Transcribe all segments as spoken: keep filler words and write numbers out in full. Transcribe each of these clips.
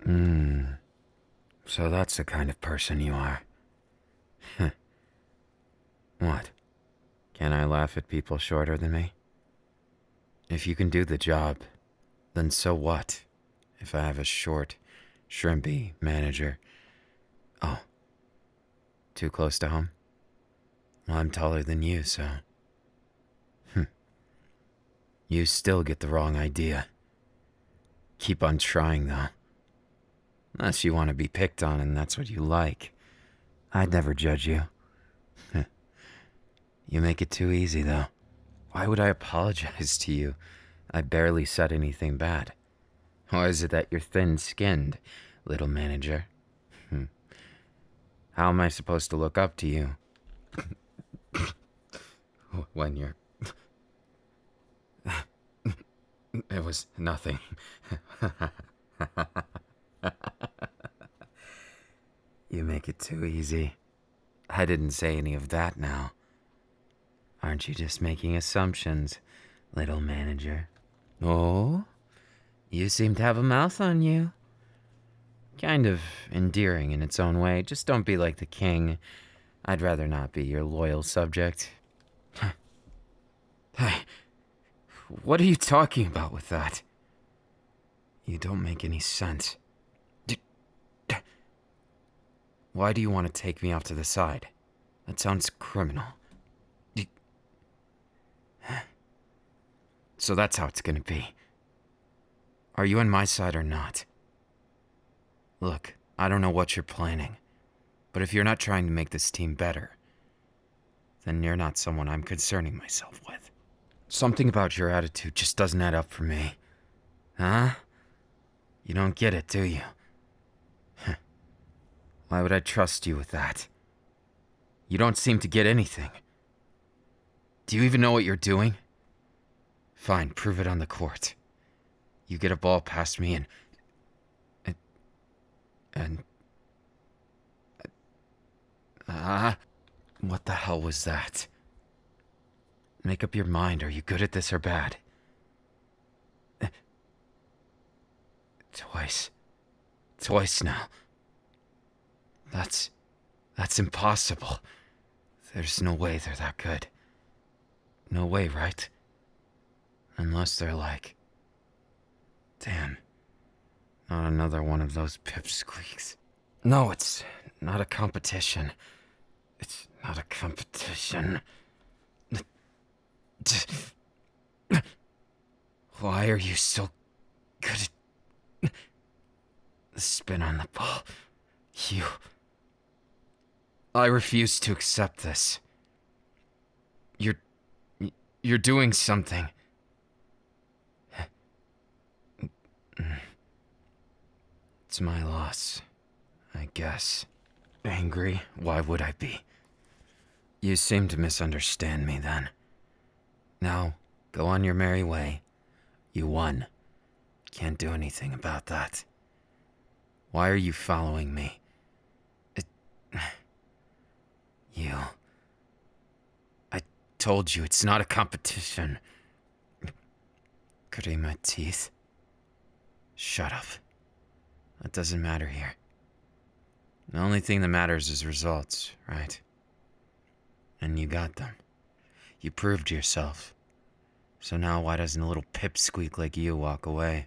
Hmm. So that's the kind of person you are. What? Can I laugh at people shorter than me? If you can do the job, then so what? If I have a short, shrimpy manager. Oh. Too close to home? Well, I'm taller than you, so... Hm. You still get the wrong idea. Keep on trying, though. Unless you want to be picked on and that's what you like. I'd never judge you. You make it too easy, though. Why would I apologize to you? I barely said anything bad. Or is it that you're thin-skinned, little manager? Hmm. How am I supposed to look up to you? When you're... It was nothing. You make it too easy. I didn't say any of that now. Aren't you just making assumptions, little manager? Oh? You seem to have a mouth on you. Kind of endearing in its own way. Just don't be like the king. I'd rather not be your loyal subject. Hey, what are you talking about with that? You don't make any sense. Why do you want to take me off to the side? That sounds criminal. So that's how it's gonna be. Are you on my side or not? Look, I don't know what you're planning, but if you're not trying to make this team better, then you're not someone I'm concerning myself with. Something about your attitude just doesn't add up for me. Huh? You don't get it, do you? Why would I trust you with that? You don't seem to get anything. Do you even know what you're doing? Fine, prove it on the court. You get a ball past me and... And... and Ah... Uh, what the hell was that? Make up your mind. Are you good at this or bad? Twice. Twice now. That's... That's impossible. There's no way they're that good. No way, right? Unless they're like... Damn. Not another one of those pipsqueaks. No, it's not a competition. It's not a competition. Why are you so good at... The spin on the ball. You... I refuse to accept this. You're... You're doing something. It's my loss, I guess. Angry? Why would I be? You seem to misunderstand me then. Now, go on your merry way. You won. Can't do anything about that. Why are you following me? It... You... I told you it's not a competition. Gritting my teeth. Shut up. That doesn't matter here. The only thing that matters is results, right? And you got them. You proved yourself. So now why doesn't a little pipsqueak like you walk away?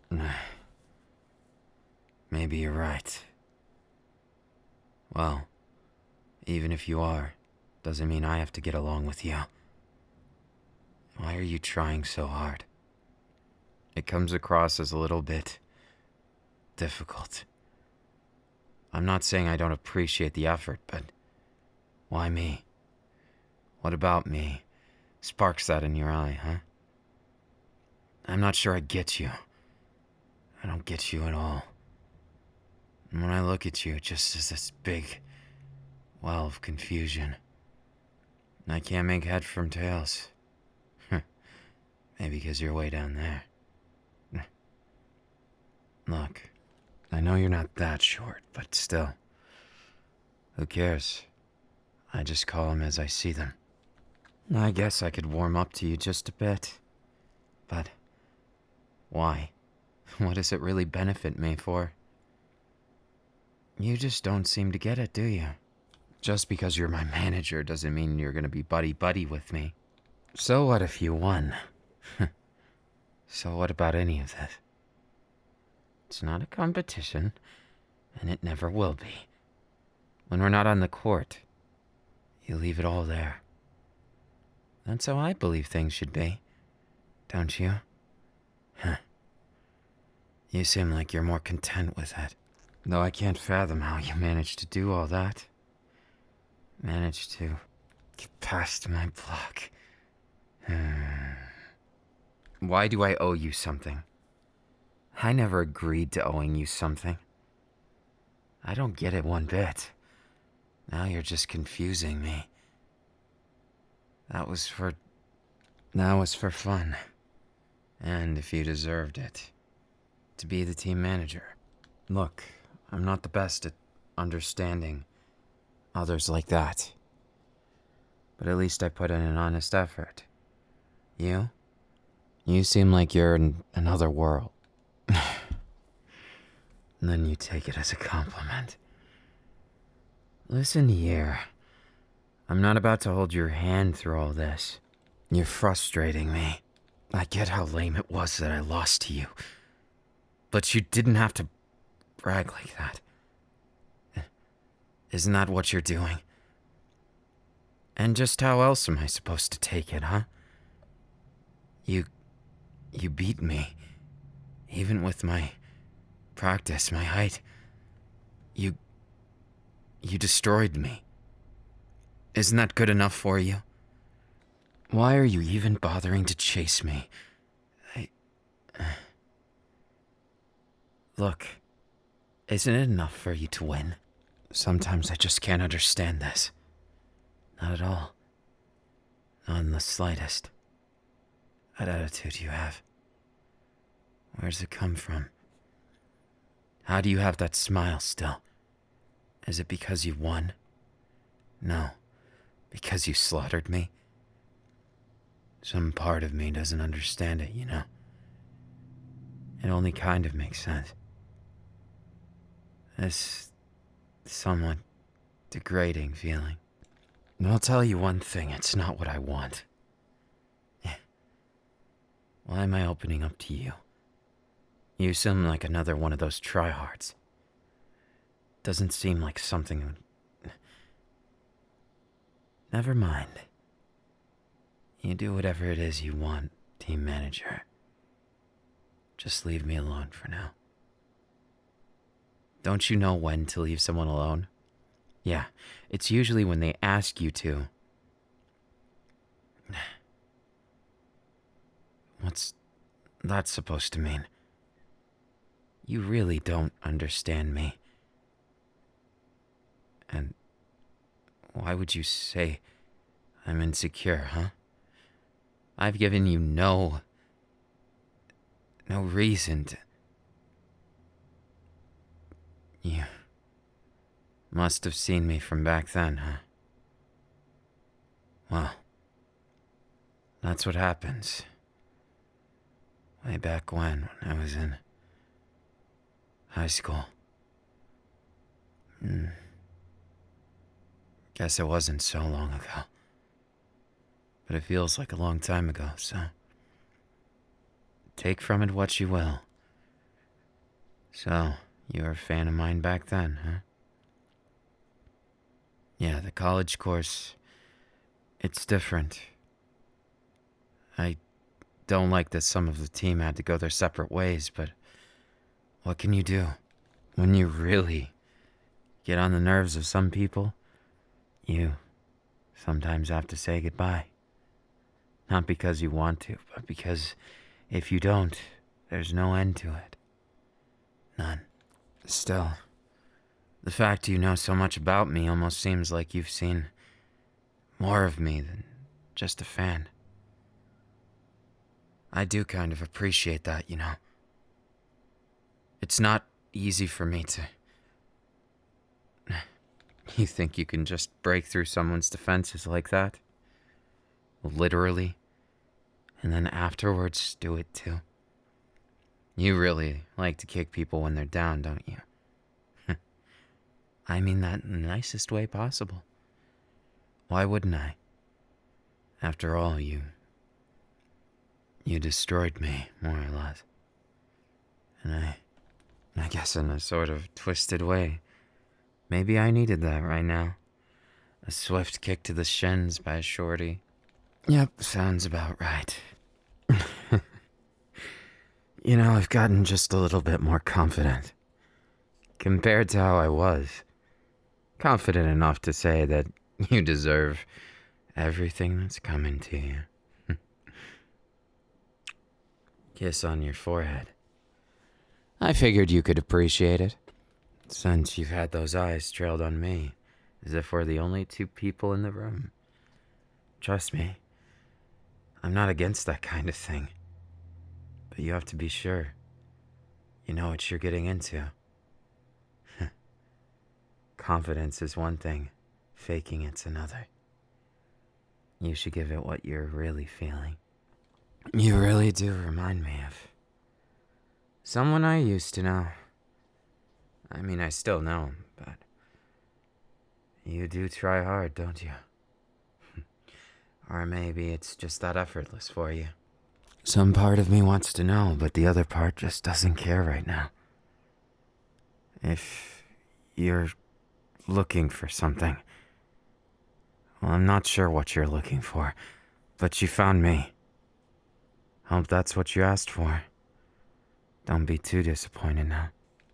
Maybe you're right. Well, even if you are, doesn't mean I have to get along with you. Why are you trying so hard? It comes across as a little bit difficult. I'm not saying I don't appreciate the effort, but why me? What about me sparks that in your eye, huh? I'm not sure I get you. I don't get you at all. And when I look at you, it just is this big well of confusion. And I can't make head from tails. Maybe because you're way down there. Look, I know you're not that short, but still. Who cares? I just call them as I see them. I guess I could warm up to you just a bit. But why? What does it really benefit me for? You just don't seem to get it, do you? Just because you're my manager doesn't mean you're gonna be buddy-buddy with me. So what if you won? So what about any of this? It's not a competition, and it never will be. When we're not on the court, you leave it all there. That's how I believe things should be, don't you? Huh. You seem like you're more content with it. Though I can't fathom how you managed to do all that. Managed to get past my block. Why do I owe you something? I never agreed to owing you something. I don't get it one bit. Now you're just confusing me. That was for... That was for fun. And if you deserved it, to be the team manager. Look, I'm not the best at understanding others like that. But at least I put in an honest effort. You? You seem like you're in another world. And then you take it as a compliment. Listen here. I'm not about to hold your hand through all this. You're frustrating me. I get how lame it was that I lost to you. But you didn't have to brag like that. Isn't that what you're doing? And just how else am I supposed to take it, huh? You... you beat me. Even with my practice, my height. You... you destroyed me. Isn't that good enough for you? Why are you even bothering to chase me? I... Look, isn't it enough for you to win? Sometimes I just can't understand this. Not at all. Not in the slightest. That attitude you have. Where does it come from? How do you have that smile still? Is it because you won? No. Because you slaughtered me? Some part of me doesn't understand it, you know. It only kind of makes sense. This somewhat degrading feeling. And I'll tell you one thing, it's not what I want. Why am I opening up to you? You seem like another one of those tryhards. Doesn't seem like something... Never mind. You do whatever it is you want, team manager. Just leave me alone for now. Don't you know when to leave someone alone? Yeah, it's usually when they ask you to. What's that supposed to mean? You really don't understand me. And why would you say I'm insecure, huh? I've given you no... no reason to... You must have seen me from back then, huh? Well, that's what happens. Way back when, when I was in high school. Hmm. Guess it wasn't so long ago. But it feels like a long time ago, so... take from it what you will. So, you were a fan of mine back then, huh? Yeah, the college course... it's different. I don't like that some of the team had to go their separate ways, but... what can you do? When you really get on the nerves of some people, you sometimes have to say goodbye. Not because you want to, but because if you don't, there's no end to it. None. Still, the fact you know so much about me almost seems like you've seen more of me than just a fan. I do kind of appreciate that, you know. It's not easy for me to... You think you can just break through someone's defenses like that? Literally? And then afterwards do it too? You really like to kick people when they're down, don't you? I mean that in the nicest way possible. Why wouldn't I? After all, you... You destroyed me, more or less. And I... I guess in a sort of twisted way. Maybe I needed that right now. A swift kick to the shins by a shorty. Yep, sounds about right. You know, I've gotten just a little bit more confident. Compared to how I was. Confident enough to say that you deserve everything that's coming to you. Kiss on your forehead. I figured you could appreciate it, since you've had those eyes trailed on me, as if we're the only two people in the room. Trust me, I'm not against that kind of thing. But you have to be sure you know what you're getting into. Confidence is one thing, faking it's another. You should give it what you're really feeling. You really do remind me of someone I used to know. I mean, I still know him, but you do try hard, don't you? Or maybe it's just that effortless for you. Some part of me wants to know, but the other part just doesn't care right now. If you're looking for something, well, I'm not sure what you're looking for, but you found me. Hope that's what you asked for. Don't be too disappointed now.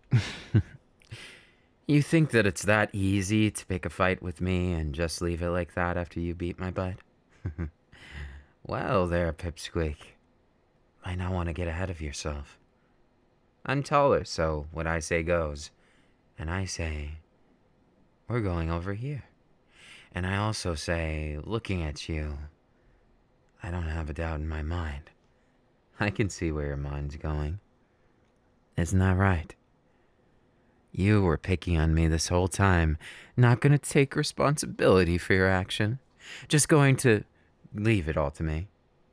You think that it's that easy to pick a fight with me and just leave it like that after you beat my butt? Well there, Pipsqueak. Might not want to get ahead of yourself. I'm taller, so what I say goes. And I say, we're going over here. And I also say, looking at you, I don't have a doubt in my mind. I can see where your mind's going. Isn't that right? You were picking on me this whole time, not going to take responsibility for your action, just going to leave it all to me.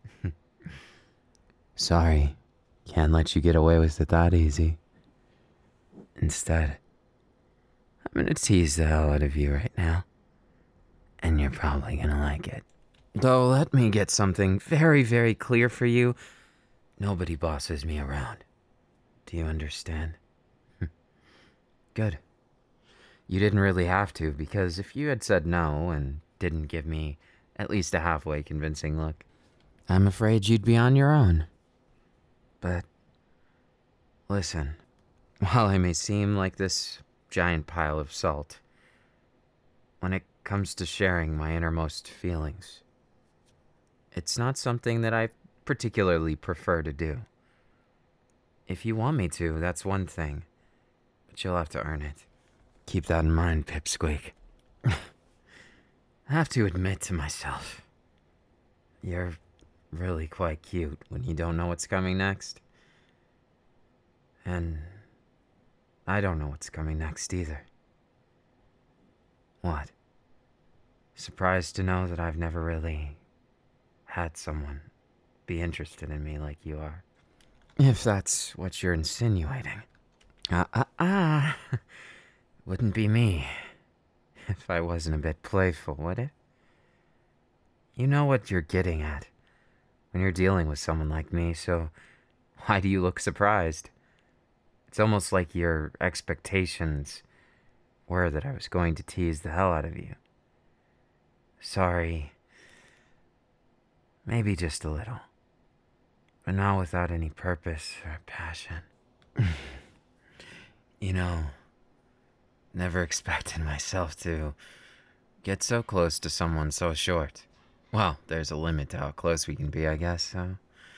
Sorry, can't let you get away with it that easy. Instead, I'm going to tease the hell out of you right now, and you're probably going to like it. Though let me get something very, very clear for you. Nobody bosses me around. Do you understand? Good. You didn't really have to, because if you had said no and didn't give me at least a halfway convincing look, I'm afraid you'd be on your own. But listen, while I may seem like this giant pile of salt, when it comes to sharing my innermost feelings, it's not something that I particularly prefer to do. If you want me to, that's one thing, but you'll have to earn it. Keep that in mind, Pipsqueak. I have to admit to myself, you're really quite cute when you don't know what's coming next. And I don't know what's coming next either. What? Surprised to know that I've never really had someone be interested in me like you are. If that's what you're insinuating. Ah, ah, ah. Wouldn't be me if I wasn't a bit playful, would it? You know what you're getting at when you're dealing with someone like me, so why do you look surprised? It's almost like your expectations were that I was going to tease the hell out of you. Sorry. Maybe just a little. But not without any purpose or passion. You know, never expected myself to get so close to someone so short. Well, there's a limit to how close we can be, I guess, so...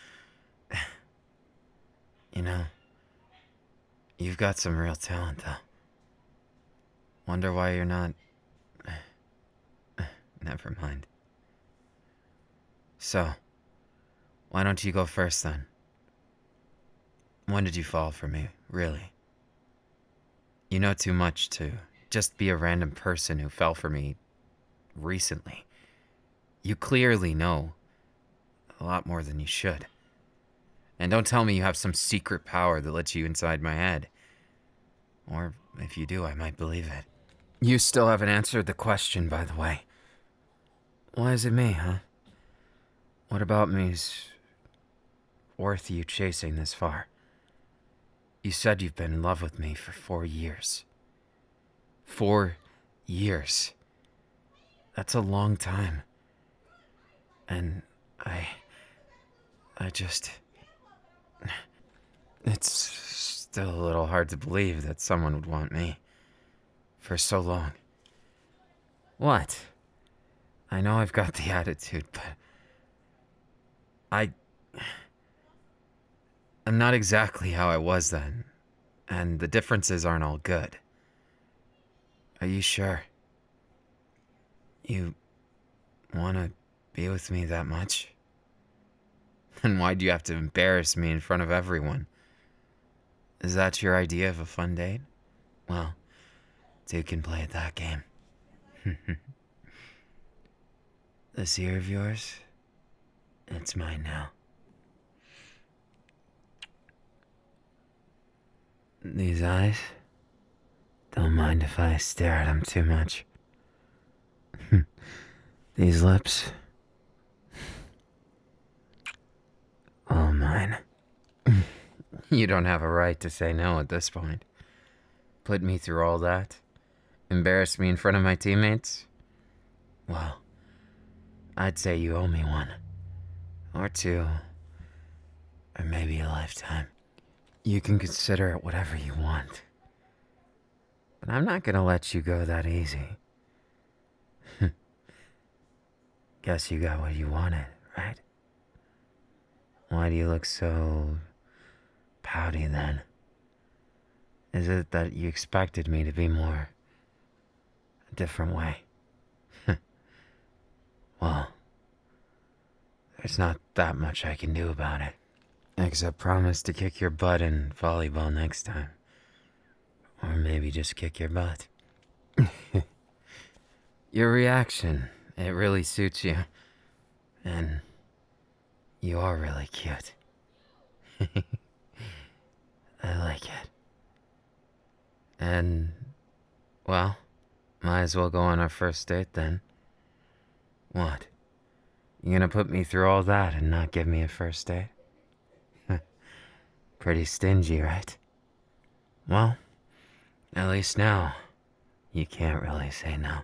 You know, you've got some real talent, though. Wonder why you're not... Never mind. So, why don't you go first, then? When did you fall for me, really? You know too much to just be a random person who fell for me recently. You clearly know a lot more than you should. And don't tell me you have some secret power that lets you inside my head. Or if you do, I might believe it. You still haven't answered the question, by the way. Why is it me, huh? What about me's worth you chasing this far? You said you've been in love with me for four years. Four years. That's a long time. And I... I just... It's still a little hard to believe that someone would want me. For so long. What? I know I've got the attitude, but... I... I'm not exactly how I was then. And the differences aren't all good. Are you sure? You... want to be with me that much? Then why do you have to embarrass me in front of everyone? Is that your idea of a fun date? Well, two can play at that game. This ear of yours, it's mine now. These eyes, don't mind if I stare at them too much. These lips, all mine. You don't have a right to say no at this point. Put me through all that? Embarrass me in front of my teammates? Well, I'd say you owe me one. Or two. Or maybe a lifetime. You can consider it whatever you want. But I'm not gonna let you go that easy. Guess you got what you wanted, right? Why do you look so... pouty then? Is it that you expected me to be more... a different way? Well, there's not that much I can do about it. Except promise to kick your butt in volleyball next time. Or maybe just kick your butt. Your reaction, it really suits you. And you are really cute. I like it. And, well, might as well go on our first date then. What? You gonna put me through all that and not give me a first date? Pretty stingy, right? Well, at least now, you can't really say no.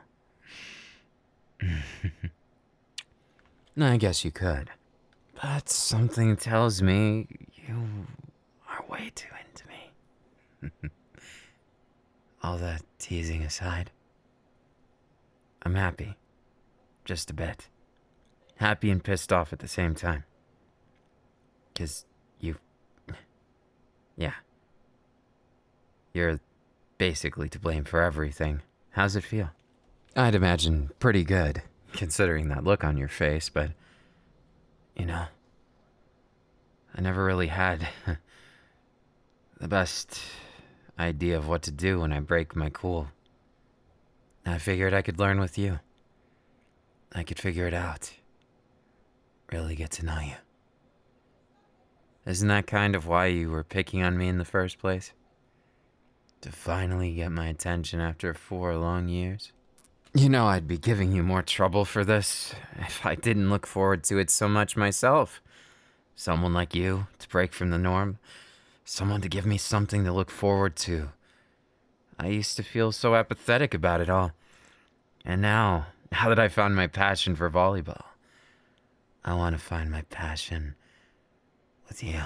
No, I guess you could. But something tells me you are way too into me. All that teasing aside, I'm happy. Just a bit. Happy and pissed off at the same time. 'Cause you... Yeah. You're basically to blame for everything. How's it feel? I'd imagine pretty good, considering that look on your face, but... You know... I never really had... the best idea of what to do when I break my cool. I figured I could learn with you. I could figure it out. Really get to know you. Isn't that kind of why you were picking on me in the first place? To finally get my attention after four long years? You know I'd be giving you more trouble for this if I didn't look forward to it so much myself. Someone like you to break from the norm. Someone to give me something to look forward to. I used to feel so apathetic about it all. And now... Now that I found my passion for volleyball, I want to find my passion with you.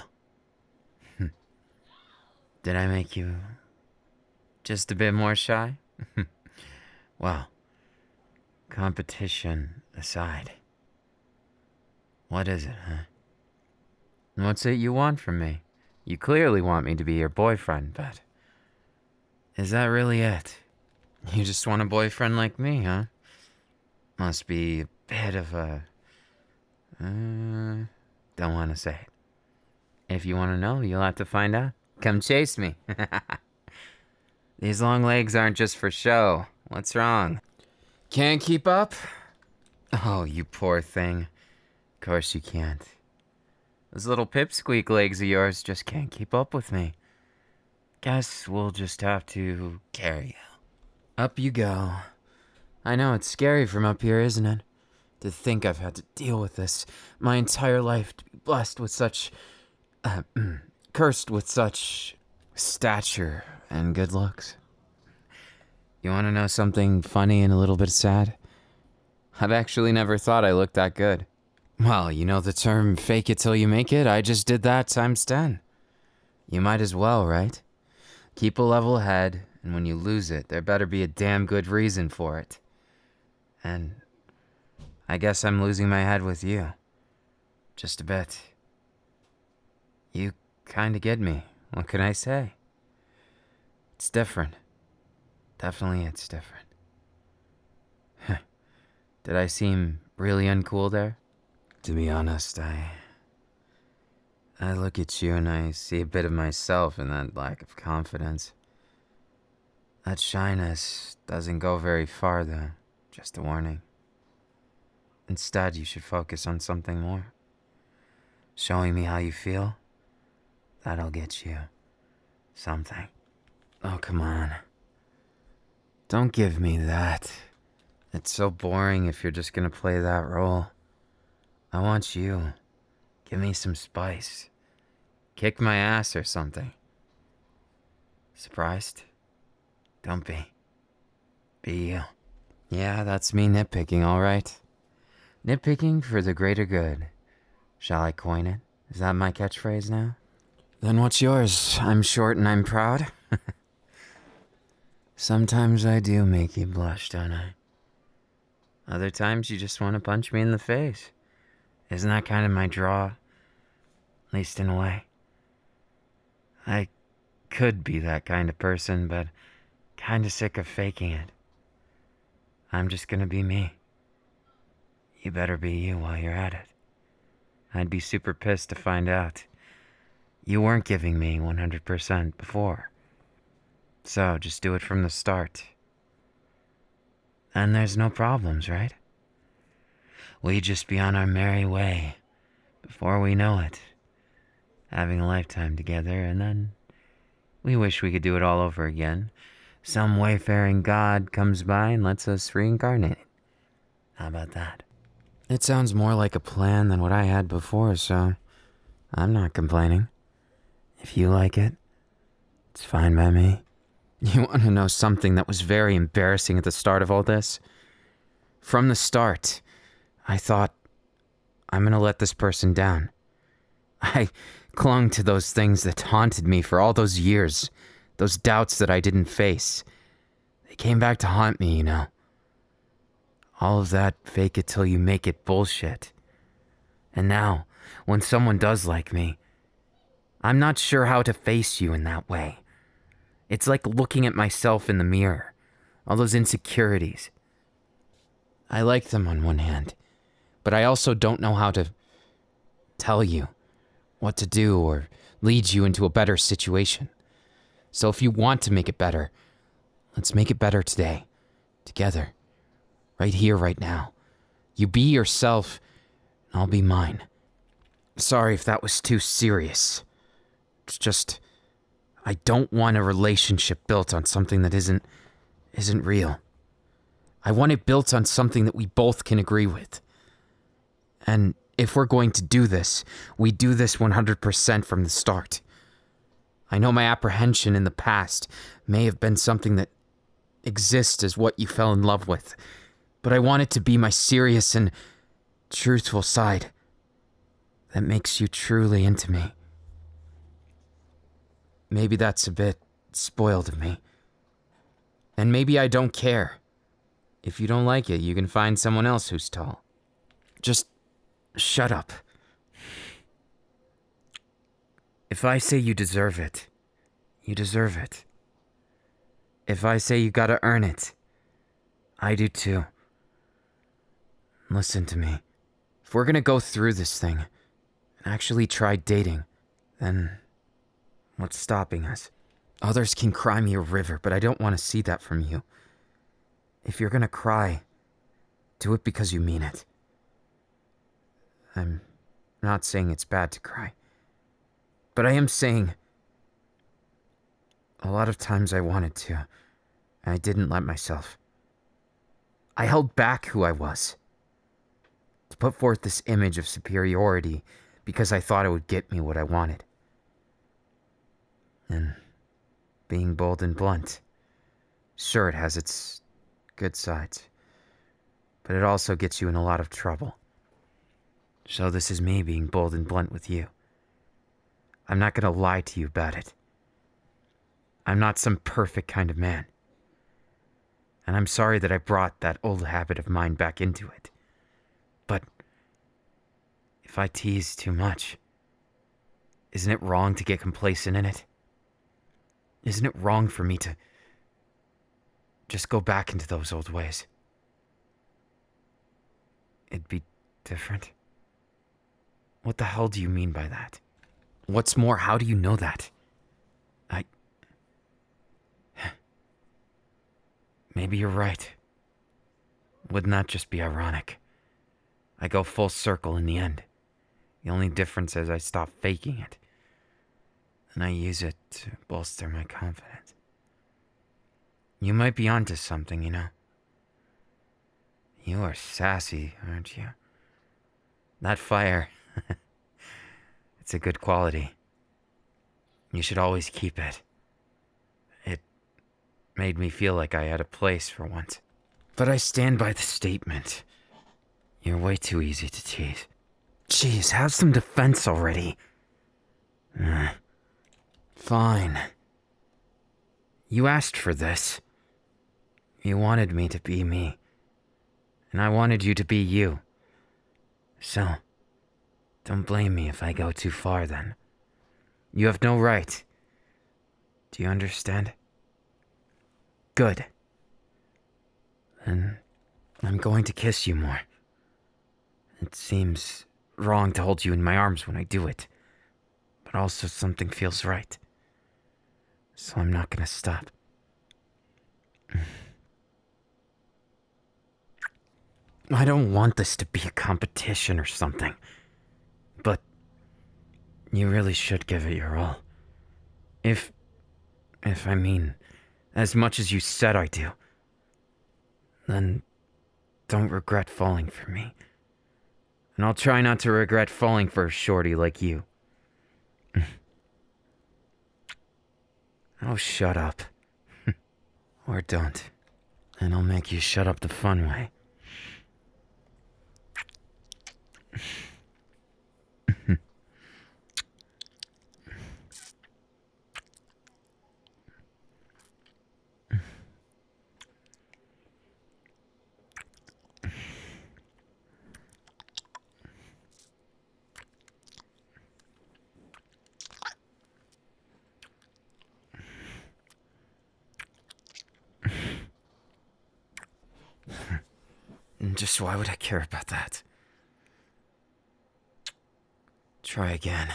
Did I make you just a bit more shy? Well, competition aside, what is it, huh? What's it you want from me? You clearly want me to be your boyfriend, but is that really it? You just want a boyfriend like me, huh? Must be a bit of a... Uh, don't want to say it. If you want to know, you'll have to find out. Come chase me. These long legs aren't just for show. What's wrong? Can't keep up? Oh, you poor thing. Of course you can't. Those little pipsqueak legs of yours just can't keep up with me. Guess we'll just have to carry you. Up you go. I know it's scary from up here, isn't it? To think I've had to deal with this my entire life, to be blessed with such... Uh, cursed with such stature and good looks. You want to know something funny and a little bit sad? I've actually never thought I looked that good. Well, you know the term fake it till you make it? I just did that times ten. You might as well, right? Keep a level head, and when you lose it, there better be a damn good reason for it. And I guess I'm losing my head with you. Just a bit. You kinda get me. What can I say? It's different. Definitely it's different. Did I seem really uncool there? To be honest, I... I look at you and I see a bit of myself in that lack of confidence. That shyness doesn't go very far, though. Just a warning. Instead, you should focus on something more. Showing me how you feel, that'll get you something. Oh, come on. Don't give me that. It's so boring if you're just gonna play that role. I want you. Give me some spice. Kick my ass or something. Surprised? Don't be. Be you. Yeah, that's me nitpicking, all right. Nitpicking for the greater good. Shall I coin it? Is that my catchphrase now? Then what's yours? I'm short and I'm proud. Sometimes I do make you blush, don't I? Other times you just want to punch me in the face. Isn't that kind of my draw? At least in a way. I could be that kind of person, but kinda sick of faking it. I'm just gonna be me. You better be you while you're at it. I'd be super pissed to find out you weren't giving me one hundred percent before. So just do it from the start. And there's no problems, right? We just be on our merry way before we know it. Having a lifetime together, and then we wish we could do it all over again. Some wayfaring god comes by and lets us reincarnate. How about that? It sounds more like a plan than what I had before, so I'm not complaining. If you like it, it's fine by me. You want to know something that was very embarrassing at the start of all this? From the start, I thought, I'm gonna let this person down. I clung to those things that haunted me for all those years, those doubts that I didn't face. They came back to haunt me, you know. All of that fake it till you make it bullshit. And now, when someone does like me, I'm not sure how to face you in that way. It's like looking at myself in the mirror, all those insecurities. I like them on one hand, but I also don't know how to tell you what to do or lead you into a better situation. So if you want to make it better, let's make it better today, together, right here, right now. You be yourself, and I'll be mine. Sorry if that was too serious. It's just, I don't want a relationship built on something that isn't, isn't real. I want it built on something that we both can agree with. And if we're going to do this, we do this one hundred percent from the start. I know my apprehension in the past may have been something that exists as what you fell in love with, but I want it to be my serious and truthful side that makes you truly into me. Maybe that's a bit spoiled of me. And maybe I don't care. If you don't like it, you can find someone else who's tall. Just shut up. If I say you deserve it, you deserve it. If I say you gotta earn it, I do too. Listen to me. If we're gonna go through this thing and actually try dating, then what's stopping us? Others can cry me a river, but I don't want to see that from you. If you're gonna cry, do it because you mean it. I'm not saying it's bad to cry, but I am saying a lot of times I wanted to. I didn't let myself. I held back who I was. To put forth this image of superiority because I thought it would get me what I wanted. And being bold and blunt, sure, it has its good sides, but it also gets you in a lot of trouble. So this is me being bold and blunt with you. I'm not gonna lie to you about it. I'm not some perfect kind of man. And I'm sorry that I brought that old habit of mine back into it. But if I tease too much, isn't it wrong to get complacent in it? Isn't it wrong for me to just go back into those old ways? It'd be different. What the hell do you mean by that? What's more, how do you know that? I... Maybe you're right. Wouldn't that just be ironic? I go full circle in the end. The only difference is I stop faking it. And I use it to bolster my confidence. You might be onto something, you know. You are sassy, aren't you? That fire, it's a good quality. You should always keep it. It made me feel like I had a place for once. But I stand by the statement. You're way too easy to tease. Jeez, have some defense already. Uh, fine. You asked for this. You wanted me to be me. And I wanted you to be you. So, don't blame me if I go too far then. You have no right. Do you understand? Good. Then I'm going to kiss you more. It seems wrong to hold you in my arms when I do it, but also something feels right. So I'm not gonna stop. I don't want this to be a competition or something, but you really should give it your all. If, if I mean, as much as you said I do, then don't regret falling for me. And I'll try not to regret falling for a shorty like you. Oh, shut up. Or don't. And I'll make you shut up the fun way. Just why would I care about that? Try again.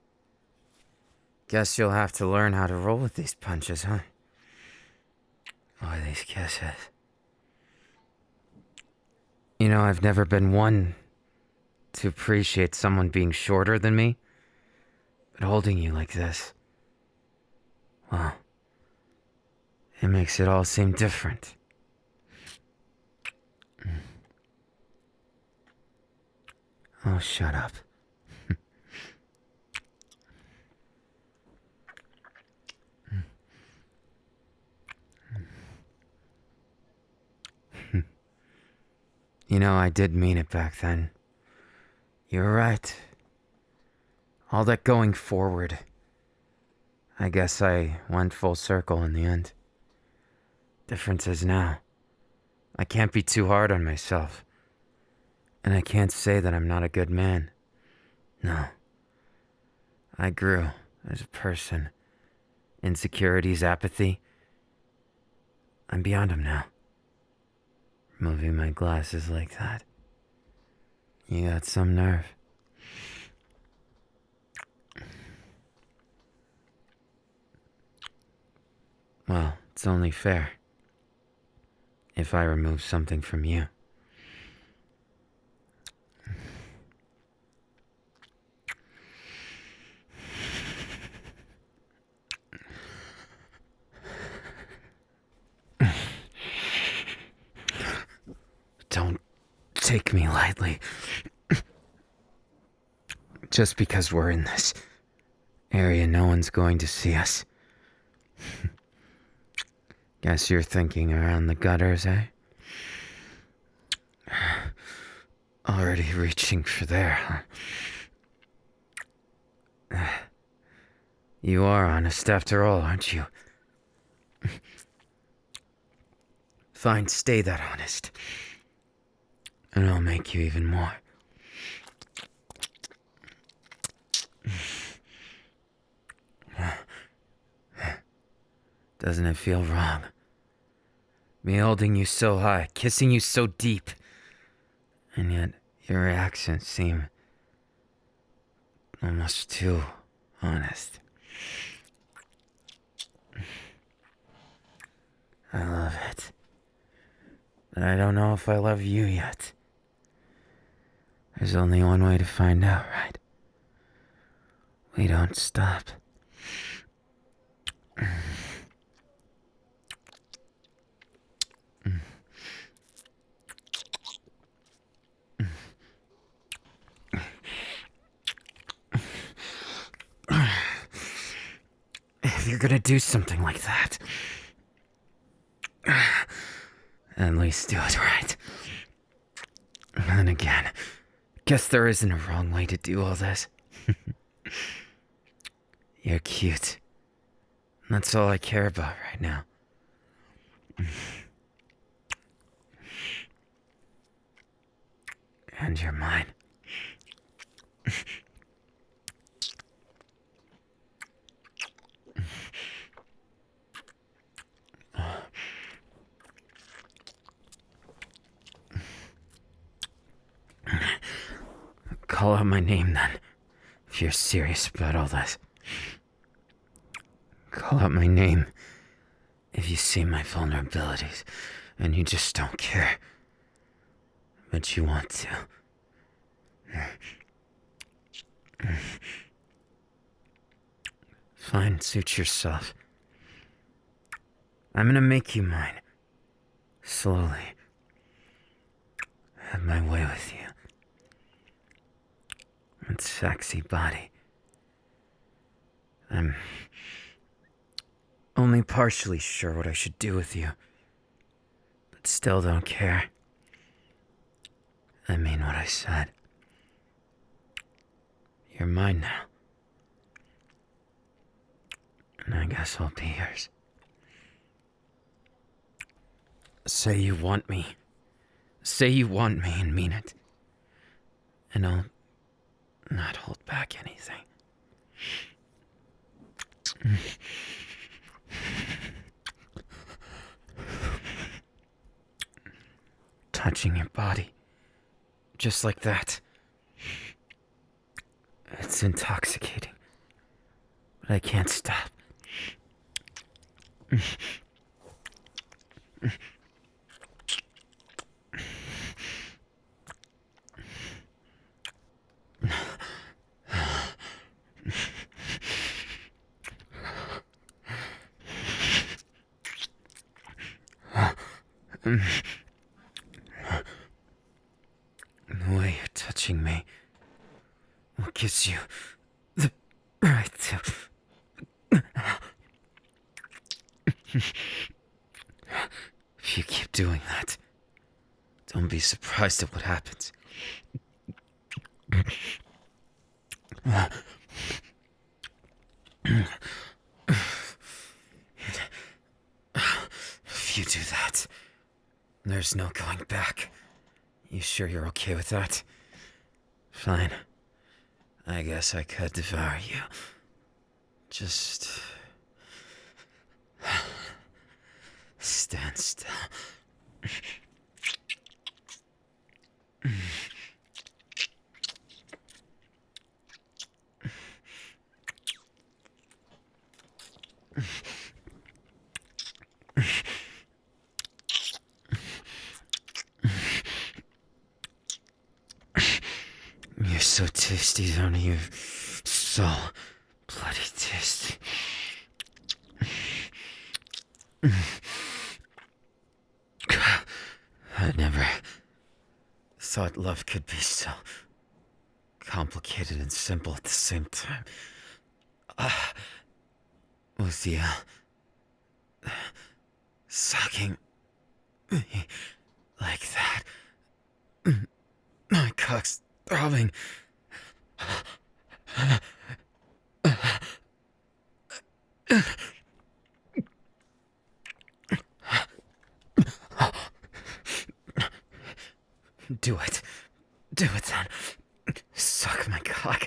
Guess you'll have to learn how to roll with these punches, huh? Or these kisses. You know, I've never been one to appreciate someone being shorter than me, but holding you like this, well, it makes it all seem different. Oh, shut up. You know, I did mean it back then. You're right. All that going forward. I guess I went full circle in the end. Difference is now, I can't be too hard on myself. And I can't say that I'm not a good man. No. I grew as a person. Insecurities, apathy. I'm beyond them now. Moving my glasses like that. You got some nerve. Well, it's only fair if I remove something from you. take me lightly. Just because we're in this area, no one's going to see us. Guess you're thinking around the gutters, eh? Already reaching for there, huh? You are honest after all, aren't you? Fine, stay that honest. And I'll make you even more. Doesn't it feel wrong? Me holding you so high, kissing you so deep. And yet, your reactions seem almost too honest. I love it. But I don't know if I love you yet. There's only one way to find out, right? We don't stop. If you're gonna do something like that, at least do it right. And then again, guess there isn't a wrong way to do all this. You're cute. That's all I care about right now. And you're mine. Call out my name then, if you're serious about all this. Call out my name if you see my vulnerabilities and you just don't care. But you want to. Fine, suit yourself. I'm gonna make you mine. Slowly. Have my way with you. That sexy body. I'm only partially sure what I should do with you, but still don't care. I mean what I said. You're mine now. And I guess I'll be yours. Say you want me. Say you want me and mean it. And I'll not hold back anything. Touching your body. Just like that. It's intoxicating. But I can't stop. The way you're touching me what gives you the right to... If you keep doing that, don't be surprised at what happens. If you do that, there's no going back. You sure you're okay with that? Fine. I guess I could devour you. Just... stand still. You're so tasty, don't you? So bloody tasty. I'd never thought love could be so complicated and simple at the same time. Uh, with you sucking me like that. My cock's throbbing. Do it. Do it then. Suck my cock.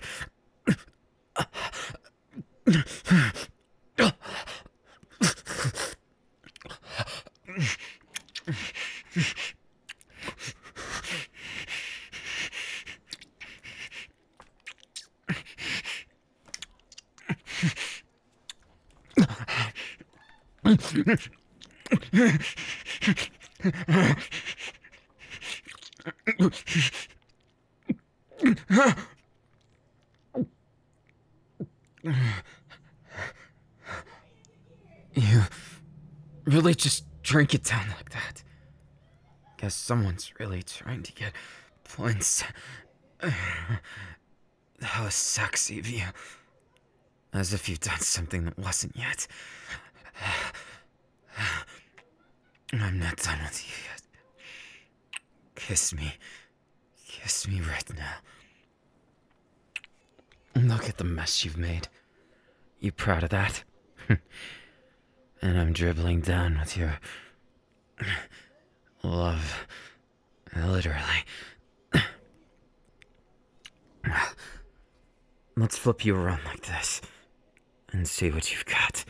You really just drink it down like that? Guess someone's really trying to get points. That was sexy of you. As if you've done something that wasn't yet. I'm not done with you yet. Kiss me. Kiss me right now. Look at the mess you've made. You proud of that? And I'm dribbling down with your love. Literally. Let's flip you around like this and see what you've got.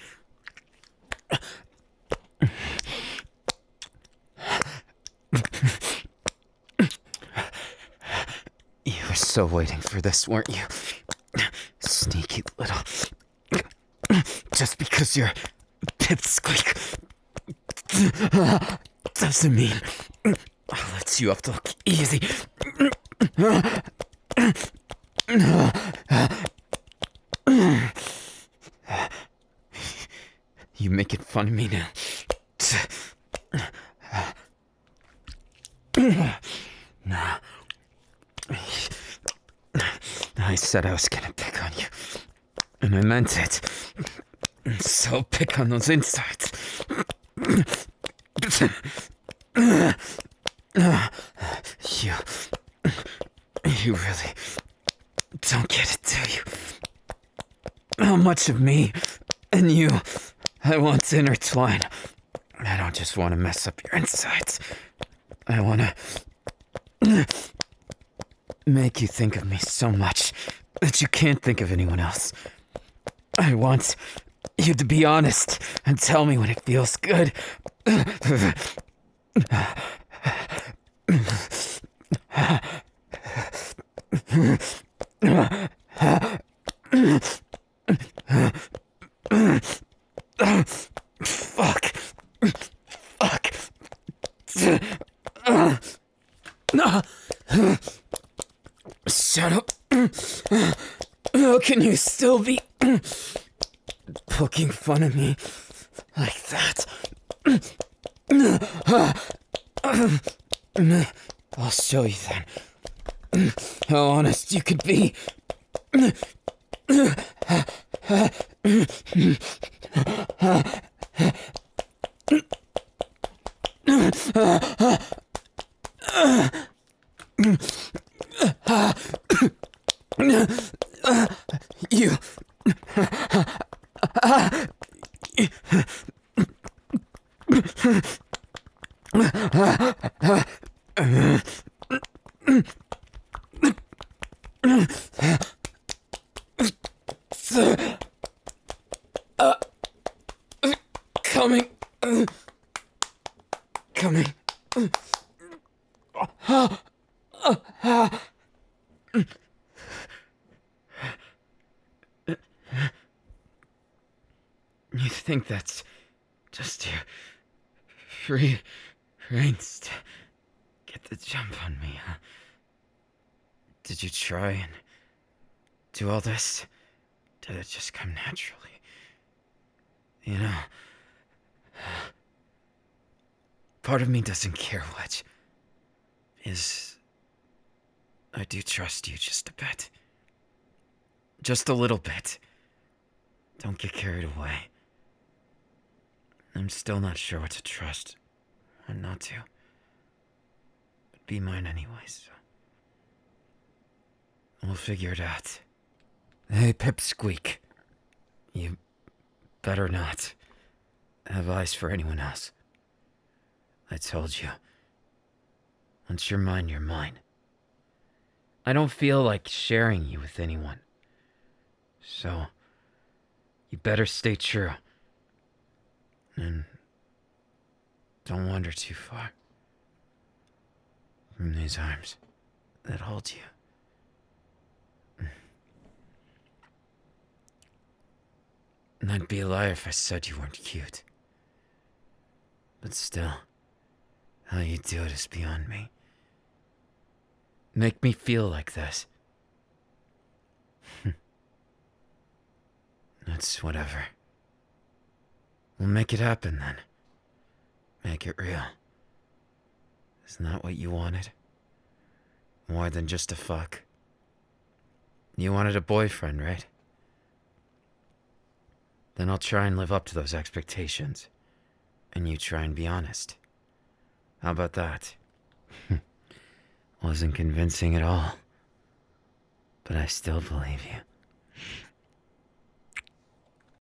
You were so waiting for this, weren't you? Sneaky little... Just because you're pipsqueak doesn't mean I'll let you off the hook easy. You making fun of me now? Nah. I said I was gonna pick on you. And I meant it. So pick on those insides. You... You really don't get it, do you? How much of me and you I want to intertwine. I don't just want to mess up your insides. I want to make you think of me so much that you can't think of anyone else. I want you to be honest and tell me when it feels good. Fuck. Fuck. Shut up. How can you still be poking fun of me like that? I'll show you then how honest you could be. You... Uh, coming. Coming. You think that's just your free reins to get the jump on me, huh? Did you try and do all this? Did it just come naturally? You know, part of me doesn't care what is I do trust you just a bit. Just a little bit. Don't get carried away. I'm still not sure what to trust. Or not to. But be mine anyways. So. We'll figure it out. Hey, Pipsqueak. You better not have eyes for anyone else. I told you. Once you're mine, you're mine. I don't feel like sharing you with anyone. So, you better stay true. And don't wander too far from these arms that hold you. And I'd be a liar if I said you weren't cute. But still, how you do it is beyond me. Make me feel like this. That's whatever. We'll make it happen then. Make it real. Isn't that what you wanted? More than just a fuck. You wanted a boyfriend, right? Then I'll try and live up to those expectations. And you try and be honest. How about that? Wasn't convincing at all. But I still believe you.